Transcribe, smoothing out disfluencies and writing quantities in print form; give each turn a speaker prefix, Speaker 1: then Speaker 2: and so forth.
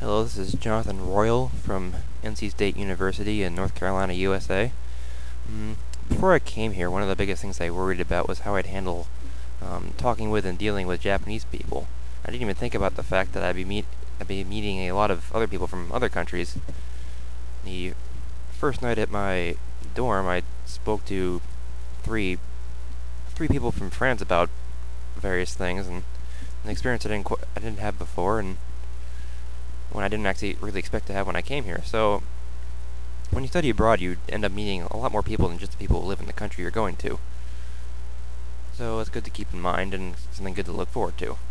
Speaker 1: Hello, this is Jonathan Royal from NC State University in North Carolina, USA. Mm, Before I came here, one of the biggest things I worried about was how I'd handle talking with and dealing with Japanese people. I didn't even think about the fact that I'd be meeting a lot of other people from other countries. The first night at my dorm, I spoke to three three people from France about various things, and an experience I didn't have before, and when I didn't actually really expect to have when I came here. So when you study abroad, you end up meeting a lot more people than just the people who live in the country you're going to. So it's good to keep in mind and something good to look forward to.